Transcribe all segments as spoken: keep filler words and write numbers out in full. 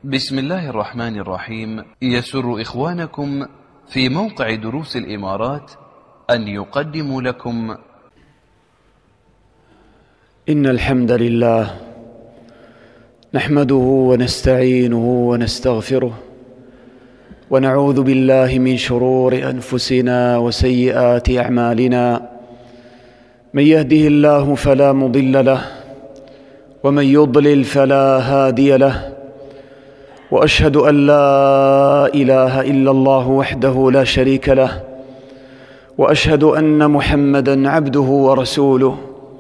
بسم الله الرحمن الرحيم. يسر إخوانكم في موقع دروس الإمارات أن يقدموا لكم إن الحمد لله نحمده ونستعينه ونستغفره ونعوذ بالله من شرور أنفسنا وسيئات أعمالنا. من يهده الله فلا مضل له ومن يضلل فلا هادي له، وأشهد أن لا إله إلا الله وحده لا شريك له، وأشهد أن محمدًا عبده ورسوله.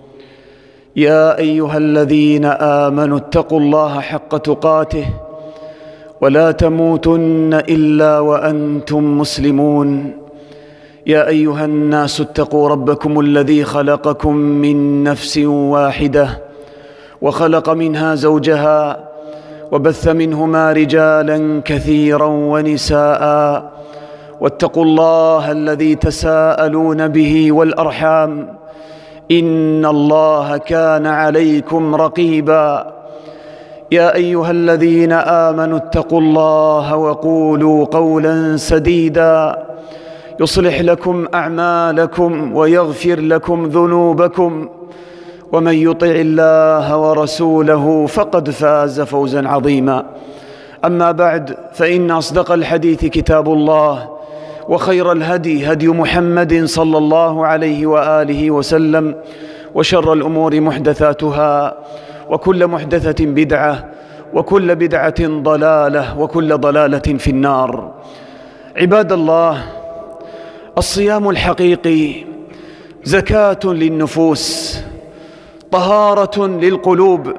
يا أيها الذين آمنوا اتقوا الله حق تقاته ولا تموتن إلا وأنتم مسلمون. يا أيها الناس اتقوا ربكم الذي خلقكم من نفس واحدة وخلق منها زوجها وبث منهما رجالا كثيرا ونساء، واتقوا الله الذي تساءلون به والأرحام إن الله كان عليكم رقيبا. يا أيها الذين آمنوا اتقوا الله وقولوا قولا سديدا يصلح لكم أعمالكم ويغفر لكم ذنوبكم، ومن يطع الله ورسوله فقد فاز فوزا عظيما. أما بعد، فإن أصدق الحديث كتاب الله، وخير الهدي هدي محمد صلى الله عليه وآله وسلم، وشر الأمور محدثاتها، وكل محدثة بدعة، وكل بدعة ضلالة، وكل ضلالة في النار. عباد الله، الصيام الحقيقي زكاة للنفوس، طهارة للقلوب،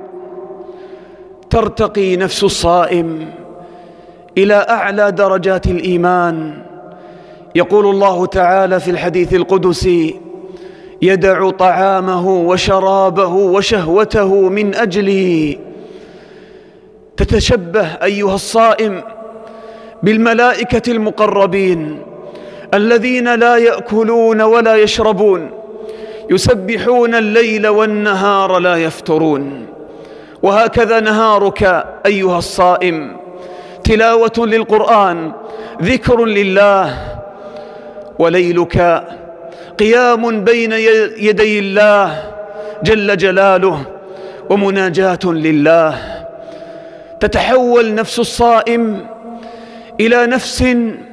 ترتقي نفس الصائم إلى أعلى درجات الإيمان. يقول الله تعالى في الحديث القدسي: يدع طعامه وشرابه وشهوته من أجلي. تتشبه أيها الصائم بالملائكة المقربين الذين لا يأكلون ولا يشربون، يسبحون الليل والنهار لا يفترون. وهكذا نهارك أيها الصائم تلاوة للقرآن، ذكر لله، وليلك قيام بين يدي الله جل جلاله ومناجاة لله. تتحول نفس الصائم إلى نفس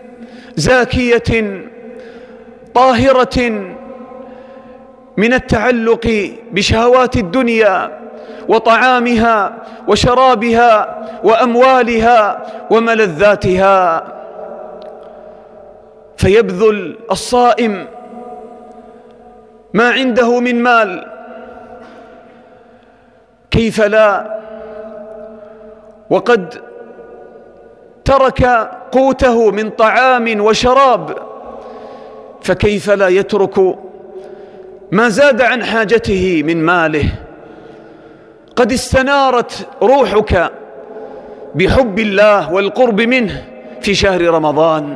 زاكية طاهرة من التعلق بشهوات الدنيا وطعامها وشرابها وأموالها وملذاتها. فيبذل الصائم ما عنده من مال، كيف لا، وقد ترك قوته من طعام وشراب، فكيف لا يترك ما زاد عن حاجته من ماله؟ قد استنارت روحك بحب الله والقرب منه في شهر رمضان،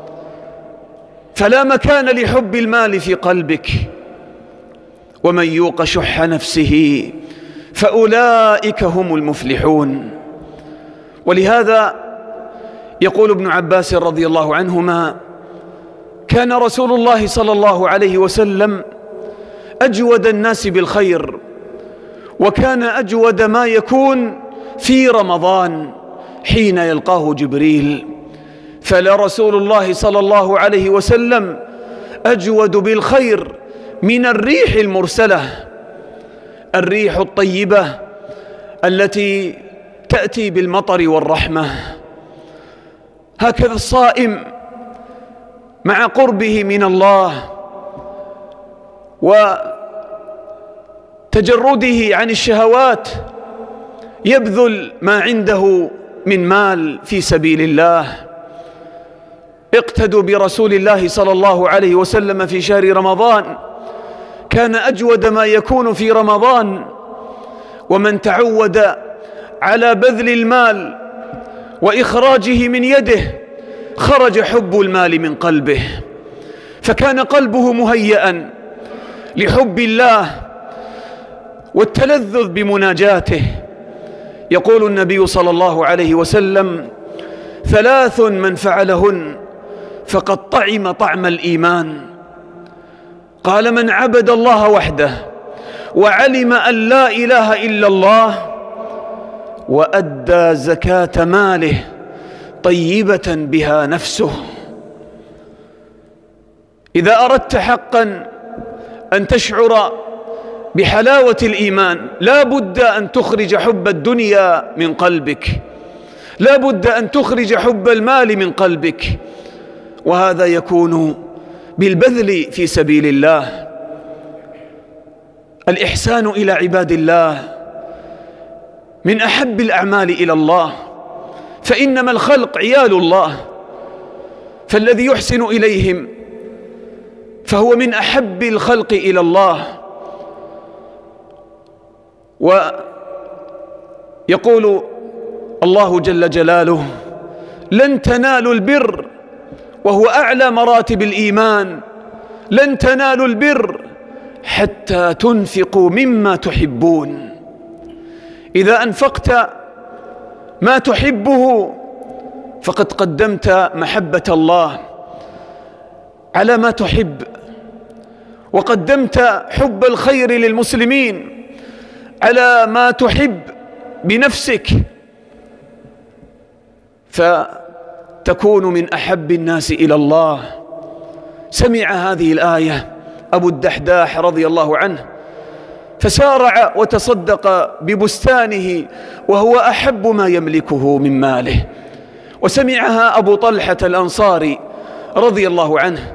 فلا مكان لحب المال في قلبك. ومن يوق شح نفسه فأولئك هم المفلحون. ولهذا يقول ابن عباس رضي الله عنهما: كان رسول الله صلى الله عليه وسلم أجود الناس بالخير، وكان أجود ما يكون في رمضان حين يلقاه جبريل. فلرسول الله صلى الله عليه وسلم أجود بالخير من الريح المرسلة، الريح الطيبة التي تأتي بالمطر والرحمة. هكذا الصائم مع قربه من الله وتجرده عن الشهوات يبذل ما عنده من مال في سبيل الله. اقتدوا برسول الله صلى الله عليه وسلم في شهر رمضان، كان أجود ما يكون في رمضان. ومن تعود على بذل المال وإخراجه من يده خرج حب المال من قلبه، فكان قلبه مهيئا لحب الله والتلذذ بمناجاته. يقول النبي صلى الله عليه وسلم: ثلاث من فعلهن فقد طعم طعم الإيمان. قال: من عبد الله وحده وعلم أن لا إله إلا الله وأدى زكاة ماله طيبة بها نفسه. إذا أردت حقا أن تشعر بحلاوة الإيمان لا بد أن تخرج حب الدنيا من قلبك، لا بد أن تخرج حب المال من قلبك، وهذا يكون بالبذل في سبيل الله. الإحسان إلى عباد الله من أحب الأعمال إلى الله، فإنما الخلق عيال الله، فالذي يحسن إليهم فهو من أحب الخلق إلى الله. ويقول الله جل جلاله: لن تنالوا البر، وهو أعلى مراتب الإيمان، لن تنالوا البر حتى تنفقوا مما تحبون. إذا أنفقت ما تحبه فقد قدمت محبة الله على ما تحب، وقدمت حب الخير للمسلمين على ما تحب بنفسك، فتكون من أحب الناس إلى الله. سمع هذه الآية أبو الدحداح رضي الله عنه فسارع وتصدق ببستانه وهو أحب ما يملكه من ماله. وسمعها أبو طلحة الأنصاري رضي الله عنه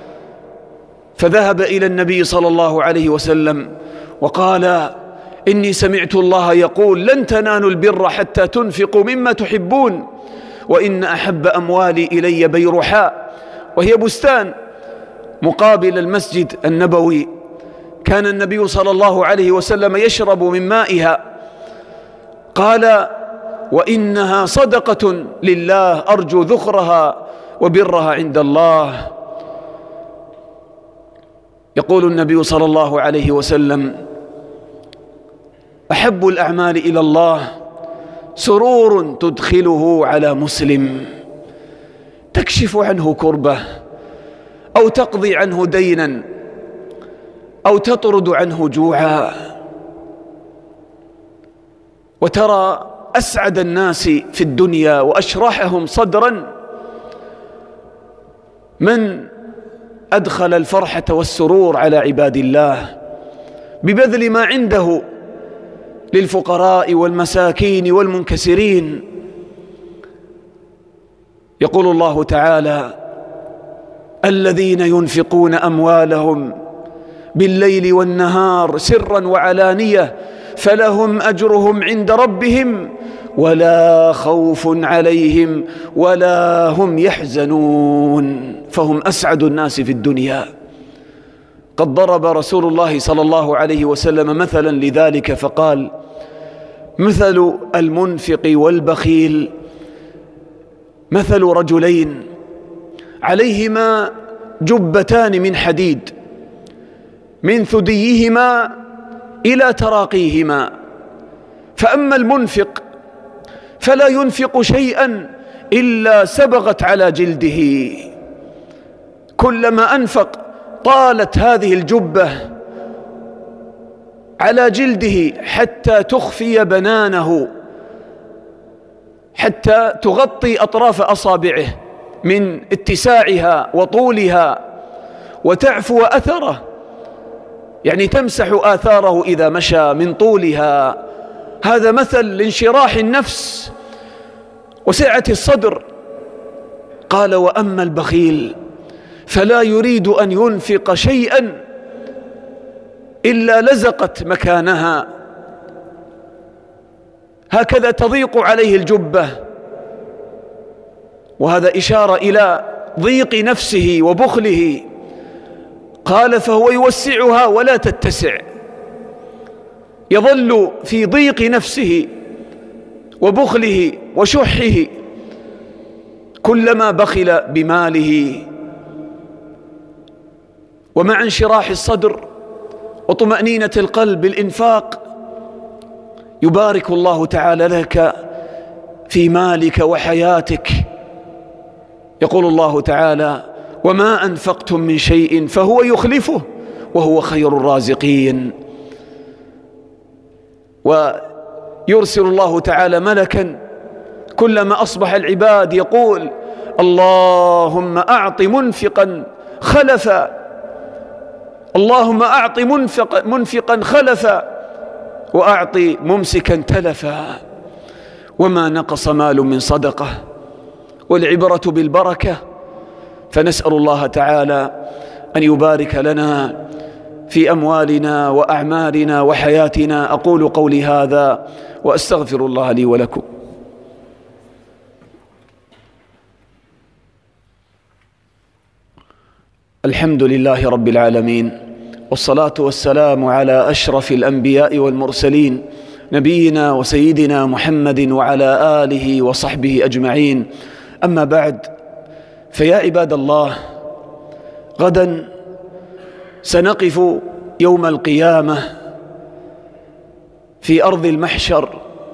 فذهب إلى النبي صلى الله عليه وسلم وقال: إني سمعت الله يقول: لن تنالوا البر حتى تنفقوا مما تحبون، وإن أحب أموالي إلي بيرحاء، وهي بستان مقابل المسجد النبوي، كان النبي صلى الله عليه وسلم يشرب من مائها. قال: وإنها صدقة لله أرجو ذخرها وبرها عند الله. يقول النبي صلى الله عليه وسلم: أحب الأعمال إلى الله سرور تدخله على مسلم، تكشف عنه كربة، أو تقضي عنه دينا، أو تطرد عنه جوعا. وترى أسعد الناس في الدنيا وأشرحهم صدرا من أدخل الفرحة والسرور على عباد الله ببذل ما عنده للفقراء والمساكين والمنكسرين. يقول الله تعالى: الذين ينفقون أموالهم بالليل والنهار سرا وعلانية فلهم أجرهم عند ربهم ولا خوف عليهم ولا هم يحزنون، فهم أسعد الناس في الدنيا. قد ضرب رسول الله صلى الله عليه وسلم مثلا لذلك فقال: مثل المنفق والبخيل مثل رجلين عليهما جبتان من حديد من ثديهما إلى تراقيهما، فأما المنفق فلا ينفق شيئا إلا سبغت على جلده، كلما أنفق طالت هذه الجبة على جلده حتى تخفي بنانه، حتى تغطي أطراف أصابعه من اتساعها وطولها، وتعفو أثره، يعني تمسح آثاره إذا مشى من طولها. هذا مثل لانشراح النفس وسعة الصدر. قال: وأما البخيل فلا يريد أن ينفق شيئا إلا لزقت مكانها، هكذا تضيق عليه الجبة. وهذا إشارة إلى ضيق نفسه وبخله. قال: فهو يوسعها ولا تتسع، يظل في ضيق نفسه وبخله وشحه كلما بخل بماله. ومع انشراح الصدر وطمأنينة القلب بالإنفاق يبارك الله تعالى لك في مالك وحياتك. يقول الله تعالى: وما أنفقتم من شيء فهو يخلفه وهو خير الرازقين. ويرسل الله تعالى ملكا كلما أصبح العباد يقول: اللهم أعط منفقا خلفا، اللهم أعط منفق منفقا خلفا، وأعط ممسكا تلفا. وما نقص مال من صدقة، والعبرة بالبركة. فنسأل الله تعالى أن يبارك لنا في أموالنا وأعمالنا وحياتنا. أقول قولي هذا وأستغفر الله لي ولكم. الحمد لله رب العالمين، والصلاة والسلام على أشرف الأنبياء والمرسلين، نبينا وسيدنا محمد وعلى آله وصحبه أجمعين. أما بعد، فيا عباد الله، غدا سنقف يوم القيامة في أرض المحشر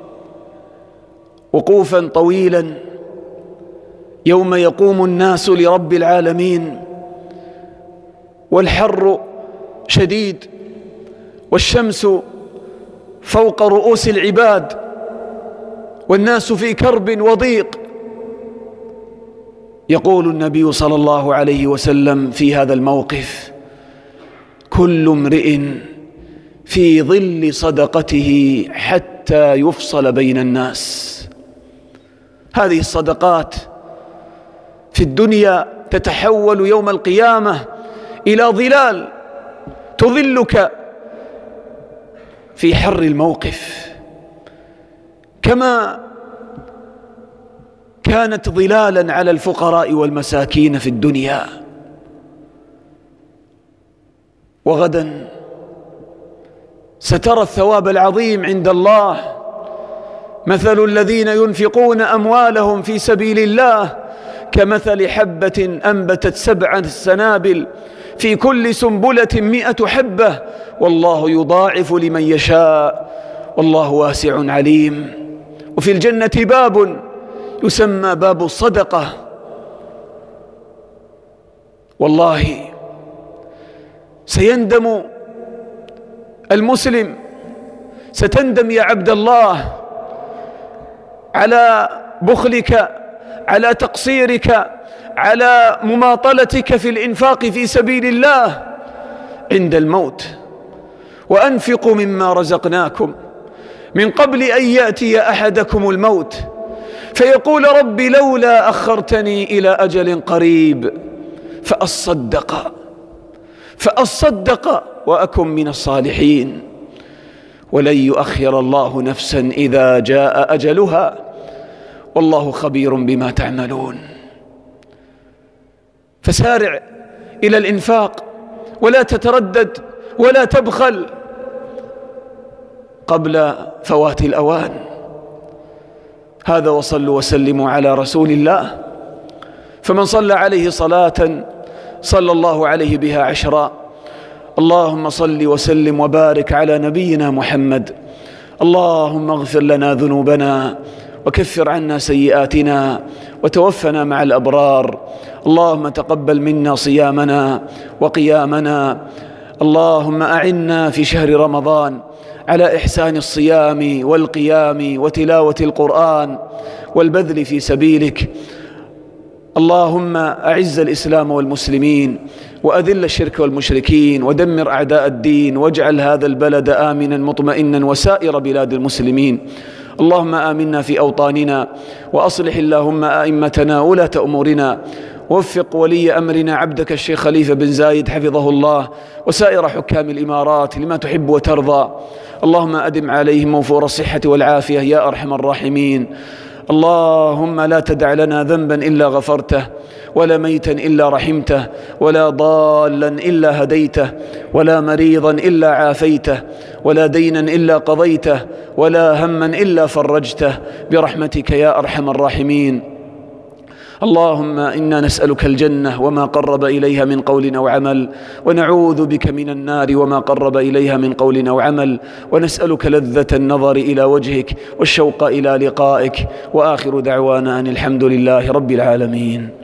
وقوفا طويلا، يوم يقوم الناس لرب العالمين والحر شديد والشمس فوق رؤوس العباد والناس في كرب وضيق. يقول النبي صلى الله عليه وسلم في هذا الموقف: كل امرئ في ظل صدقته حتى يفصل بين الناس. هذه الصدقات في الدنيا تتحول يوم القيامة إلى ظلال تظلك في حر الموقف، كما كانت ظلالا على الفقراء والمساكين في الدنيا. وغدا سترى الثواب العظيم عند الله. مثل الذين ينفقون أموالهم في سبيل الله كمثل حبة أنبتت سبع سنابل في كل سنبلة مئة حبة والله يضاعف لمن يشاء والله واسع عليم. وفي الجنة باب يسمى باب الصدقة. والله سيندم المسلم، ستندم يا عبد الله على بخلك، على تقصيرك، على مماطلتك في الإنفاق في سبيل الله عند الموت. وأنفقوا مما رزقناكم من قبل أن يأتي أحدكم الموت فيقول: رب لولا أخرتني إلى أجل قريب فأصدق فأصدق وأكن من الصالحين ولن يؤخر الله نفسا إذا جاء أجلها والله خبير بما تعملون. فسارع إلى الإنفاق ولا تتردد ولا تبخل قبل فوات الأوان. هذا وصلوا وسلموا على رسول الله، فمن صلى عليه صلاة صلى الله عليه بها عشرا. اللهم صل وسلم وبارك على نبينا محمد. اللهم اغفر لنا ذنوبنا وكفر عنا سيئاتنا وتوفنا مع الأبرار. اللهم تقبل منا صيامنا وقيامنا. اللهم أعنا في شهر رمضان على إحسان الصيام والقيام وتلاوة القرآن والبذل في سبيلك. اللهم أعز الإسلام والمسلمين وأذل الشرك والمشركين ودمر أعداء الدين واجعل هذا البلد آمنا مطمئنا وسائر بلاد المسلمين. اللهم آمنا في أوطاننا وأصلح اللهم أئمتنا ولاة أمورنا. وفق ولي أمرنا عبدك الشيخ خليفة بن زايد حفظه الله وسائر حكام الإمارات لما تحب وترضى. اللهم أدم عليهم موفور الصحة والعافية يا أرحم الراحمين. اللهم لا تدع لنا ذنبا إلا غفرته ولا ميتا إلا رحمته ولا ضالا إلا هديته ولا مريضا إلا عافيته ولا دينا إلا قضيته ولا هما إلا فرجته برحمتك يا أرحم الراحمين. اللهم إنا نسألك الجنة وما قرب إليها من قول أو عمل، ونعوذ بك من النار وما قرب إليها من قول أو عمل، ونسألك لذة النظر إلى وجهك والشوق إلى لقائك. وآخر دعوانا أن الحمد لله رب العالمين.